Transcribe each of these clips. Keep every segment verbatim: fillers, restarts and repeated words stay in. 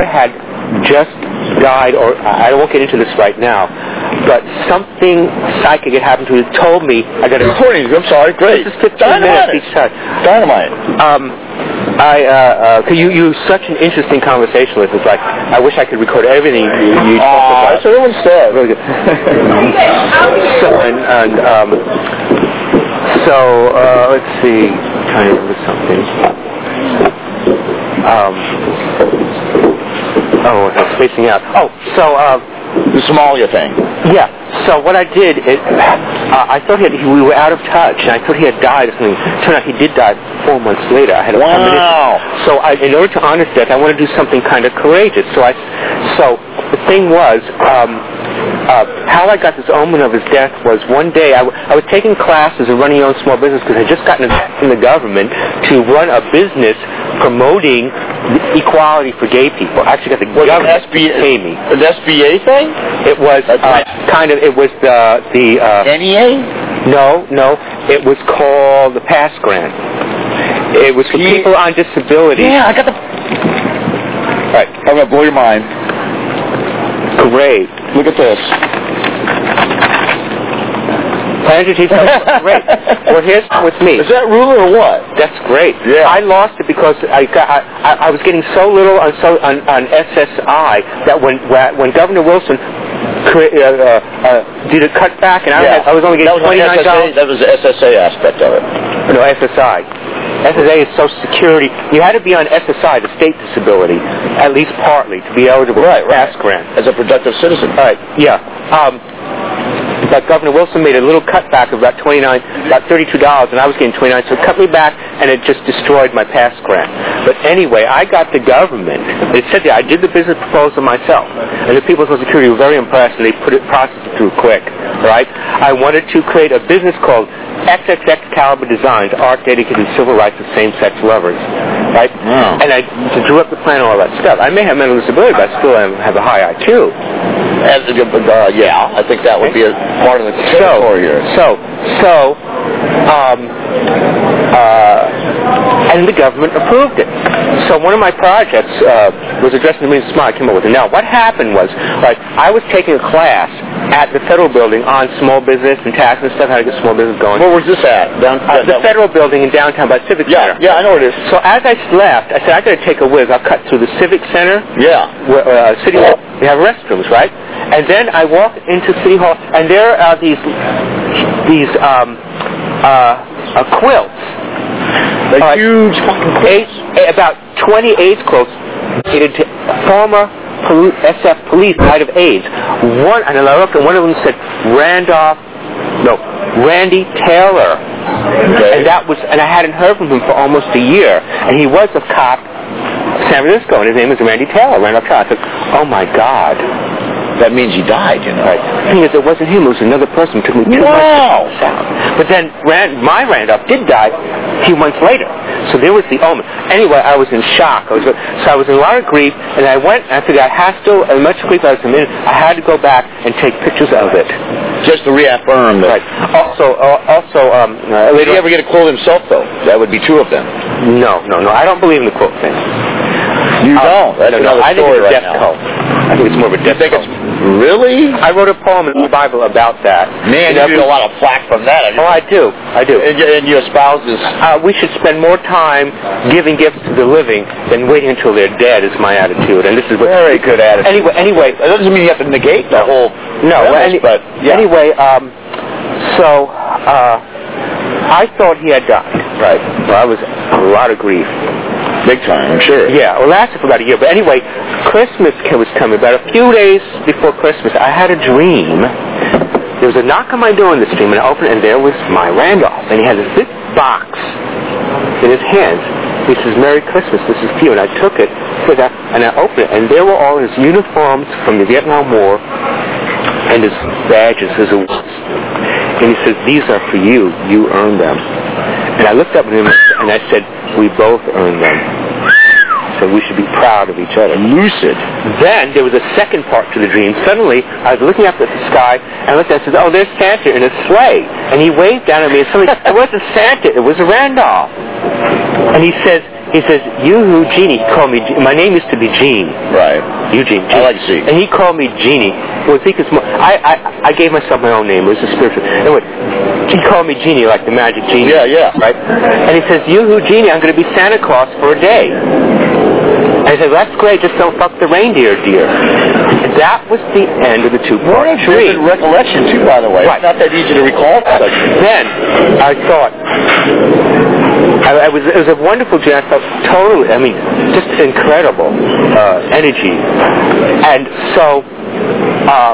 had just died, or I won't get into this right now, but something psychic had happened to me. Told me I got a recording. I'm sorry. Great. This is fifteen Dynamite. minutes each time. Dynamite. Um, I uh, uh, cause you you such an interesting conversationalist. It's like I wish I could record everything you, you talk uh, about. That's what everyone said. Really good. so and, and um, so uh, let's see. I'm trying to remember something. Um. Oh, I'm spacing out. Oh, so uh, the Somalia thing. Yeah. So what I did, it, uh, I thought he had, we were out of touch, and I thought he had died or something. Turned out he did die four months later. I had a wow. premonition. So I, in order to honor his death, I wanted to do something kind of courageous. So I, so the thing was, um, uh, how I got this omen of his death was one day I, w- I was taking classes and running your own small business because I had just gotten a from the government to run a business promoting equality for gay people. I actually got the was government S B A, to pay me. An S B A thing? It was uh, kind of. It was the the. Uh, N E A? No, no. It was called the PASS grant. It was for P- people on disability. Yeah, I got the. All right, I'm gonna blow your mind. Great. Look at this. Planetary T V. Great. Well, here's with me. Is that ruler or what? That's great. Yeah. I lost it because I got, I, I was getting so little on so on, on S S I that when when Governor Wilson cre- uh, uh, did a cutback and I, yeah. had, I was only getting twenty-nine dollars. That was the S S A aspect of it. No, S S I. S S A is Social Security. You had to be on S S I, the state disability, at least partly, to be eligible right, for the PASS grant. As a productive citizen. All right, yeah. Um, but Governor Wilson made a little cutback of about twenty-nine, about thirty-two dollars, and I was getting twenty-nine, so it cut me back, and it just destroyed my PASS grant. But anyway, I got the government. It said that I did the business proposal myself, and the people of Social Security were very impressed, and they put it, processed it through quick. Right? I wanted to create a business called X X X Caliber Designs, art dedicated to civil rights of same-sex lovers. Right? Wow. And I drew up the plan and all that stuff. I may have mental disability, but I still have a high I Q. As, uh, yeah, I think that would be a part of the territory here. So, so, um, uh, and the government approved it. So one of my projects uh, was addressing the Means Smart. I came up with it. Now, what happened was, like, I was taking a class at the Federal Building on small business and tax and stuff, how to get small business going. Where was this at? Down, uh, the down, Federal Building in downtown by Civic yeah, Center. Yeah, I know where it is. So as I left, I said, I got to take a whiz. I'll cut through the Civic Center. Yeah. Where, uh, City Hall. We have restrooms, right? And then I walk into City Hall, and there are these these um, uh, uh, quilts. A uh, huge fucking eight, about twenty AIDS quilts dated to former poli- S F police died of AIDS. One, and I looked, and one of them said Randolph, no, Randy Taylor. Okay. And that was, and I hadn't heard from him for almost a year. And he was a cop, San Francisco, and his name is Randy Taylor. Randolph Taylor. I said, oh my God. That means he died, you know. Right. The thing is, it wasn't him. It was another person. It took me two wow. months to sound. But then Rand, my Randolph did die a few months later. So there was the omen. Anyway, I was in shock. I was, so I was in a lot of grief, and I went, and I figured I had to, as much grief as I was in, I had to go back and take pictures of it. Just to reaffirm that. Right. Also, uh, also, um, uh, did he ever get a quote himself, though? That would be two of them. No, no, no. I don't believe in the quote thing. You uh, don't? That's no, no. another I think story it's a right death now. cult. I think it's more of a death think cult. It's, really? I wrote a poem in the Bible about that. Man, you, you get a lot of flack from that. Oh, I do. I do. And, and you espouse this. Uh, we should spend more time giving gifts to the living than waiting until they're dead, is my attitude. And this is what very good attitude. Anyway, anyway, that doesn't mean you have to negate the whole. No, premise, any, but yeah. anyway, um, so uh, I thought he had died. Right. Well, I was in a lot of grief. Big time, I'm sure. Yeah, well, it lasted for about a year. But anyway, Christmas was coming. About a few days before Christmas, I had a dream. There was a knock on my door in this dream, and I opened it, and there was my Randolph. And he had this big box in his hands. He says, Merry Christmas, this is for you. And I took it, and I opened it, and there were all his uniforms from the Vietnam War and his badges, his awards. And he says, these are for you. You earned them. And I looked up at him, and I said, we both earned them. So we should be proud of each other. Lucid. Then there was a second part to the dream. Suddenly, I was looking up at the sky, and I looked at it and said, oh, there's Santa in a sleigh. And he waved down at me, and suddenly, it wasn't Santa, it was a Randolph. And he says, he says, Eugene, he called me, my name used to be Gene. Right. Eugene. I like Gene. And he called me Genie. Well, I think it's more, I, I, I gave myself my own name. It was a spiritual. Anyway, he called me Genie, like the magic genie. Yeah, yeah. Right? And he says, you, Genie, I'm going to be Santa Claus for a day. And I said, well, that's great, just don't fuck the reindeer, dear. And that was the end of the two-part What a tree. vivid recollection, too, by the way. Right. It's not that easy to recall. Then I thought, I, I was, it was a wonderful day. I felt totally, I mean, just incredible uh, energy. And so, um,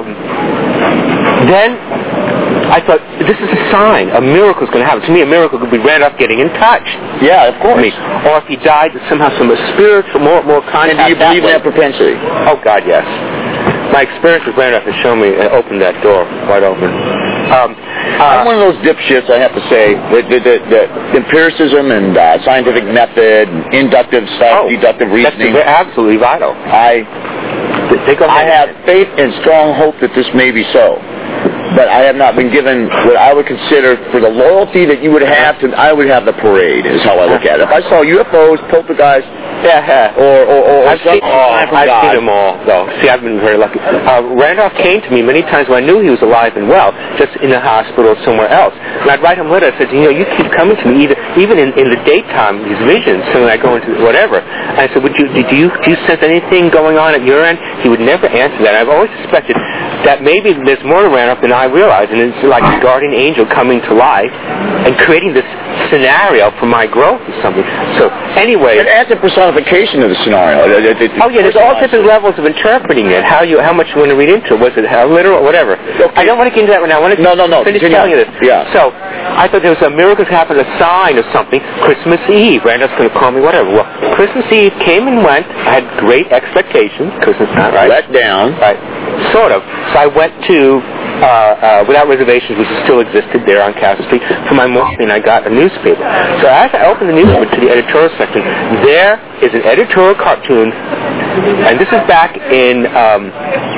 then I thought, this is a sign. A miracle's going to happen. To me, a miracle could be Randolph getting in touch. Yeah, of course. I mean, or if he died, somehow some spiritual, more, more contact. And do you believe in that propensity? Oh, God, yes. My experience with Randolph has shown me, uh, opened that door wide open. Um, uh, I'm one of those dipshits, I have to say, that, that, that, that empiricism and uh, scientific method, and inductive stuff, oh, deductive reasoning. That's absolutely vital. I, I have faith and strong hope that this may be so. But I have not been given what I would consider, for the loyalty that you would have to, I would have the parade, is how I look at it. If I saw U F Os, poltergeist, yeah, or, or, or I've, seen, oh, I've seen them all, though. See, I've been very lucky. Uh, Randolph came to me many times when I knew he was alive and well, just in the hospital or somewhere else. And I'd write him letters. I said, you know, you keep coming to me, either, even in, in the daytime, these visions, so when I go into whatever. And I said, would you, do you, do you sense anything going on at your end? He would never answer that. I've always suspected that maybe there's more to Randolph than I realize, and it's like a guardian angel coming to life and creating this scenario for my growth or something. So, anyway. It adds a personification of the scenario. It, it, it, oh, yeah, there's all different levels of interpreting it, how you, how much you want to read into it. Was it how literal, whatever. Okay. I don't want to get into that right now. I want to no, no, no. finish Continue. telling you this. Yeah. So, I thought there was a miracle happened, a sign of something. Christmas Eve. Randolph's going to call me, whatever. Well, Christmas Eve came and went. I had great expectations. Christmas not right. Let down. Right. Sort of. So I went to, uh, uh, without reservations, which still existed there on Castle Street, for my morphine. I got a newspaper. So as I opened the newspaper to the editorial section, there is an editorial cartoon, and this is back in um,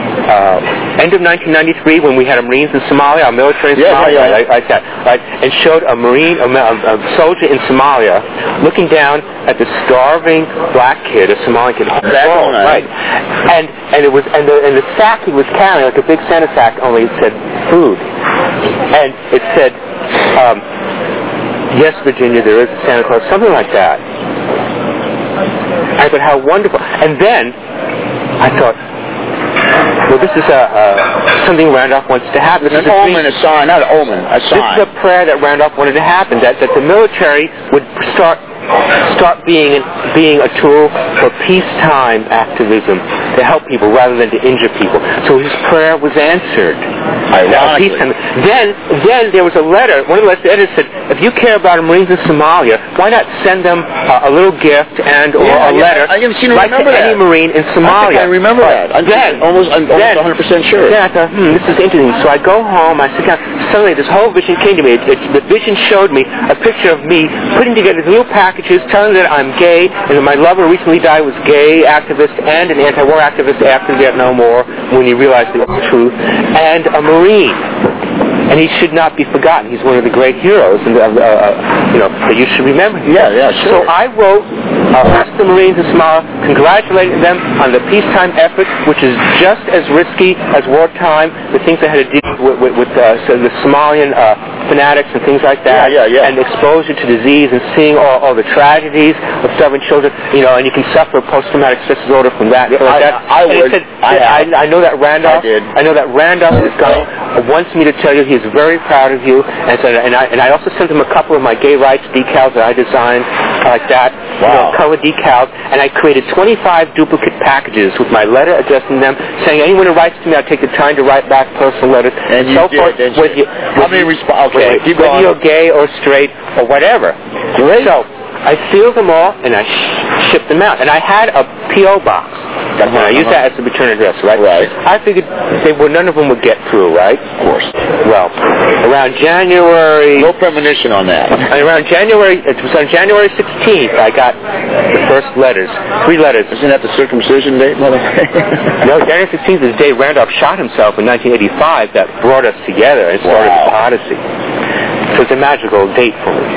uh, end of nineteen ninety-three when we had a Marines in Somalia, our military in yeah, Somalia, yeah, yeah. Like, like that, right? And showed a Marine, a, a, a soldier in Somalia, looking down at the starving black kid, a Somali kid, oh, right? And and it was and the and the sack he was carrying, like a big Santa sack, only it said food, and it said, um, "Yes, Virginia, there is a Santa Claus," something like that. I thought, how wonderful. And then I thought, well, this is a, a something Randolph wants to happen. This an is a omen, a sign, not an omen, a sign. This is a prayer that Randolph wanted to happen, that, that the military would start start being being a tool for peacetime activism, to help people rather than to injure people. So his prayer was answered. Ironically. Peacetime. Then, then there was a letter. One of the editors said, if you care about the Marines in Somalia, why not send them uh, a little gift and or yeah, a yeah, letter I, I seen like to that. any Marine in Somalia? I, think I remember right. that. I'm then, almost, I'm almost then, one hundred percent sure. Then I thought, hmm, this is interesting. So I go home, I sit down. Suddenly this whole vision came to me. It, it, the vision showed me a picture of me putting together these little packages, telling them that I'm gay, and that my lover recently died was gay activist and an anti-war activist after the Vietnam War, when he realized the truth, and a Marine. And he should not be forgotten. He's one of the great heroes, and uh, uh, you know, that you should remember. Yeah, yeah, sure. So I wrote uh, the Marines in Somalia, congratulating them on the peacetime effort, which is just as risky as wartime. The things they had to deal with, with, with uh, so the Somalian uh, fanatics and things like that, yeah, yeah, yeah. and exposure to disease, and seeing all, all the tragedies of starving children. You know, and you can suffer post-traumatic stress disorder from that. Yeah, like I, that. I, I would. Said, I, I, I know that Randolph. I did. I know that Randolph is going. Wants me to tell you he's very proud of you, and so, and I and I also sent him a couple of my gay rights decals that I designed, like that, wow. you know, color decals, and I created twenty-five duplicate packages with my letter addressing them, saying anyone who writes to me, I take the time to write back personal letters. And you so did, forth, didn't whether you? you, How many responses? Okay, keep whether going. you're gay or straight or whatever. Great. So I sealed them all and I sh- shipped them out, and I had a P O box. Uh-huh, I used uh-huh. that as the return address, right? Right. I figured they were, none of them would get through, right? Of course. Well, around January... No premonition on that. Around January... It was on January sixteenth I got the first letters. Three letters. Isn't that the circumcision date, mother? No, January sixteenth is the day Randolph shot himself in nineteen eighty-five that brought us together and started wow. the Odyssey. So it's a magical date for me.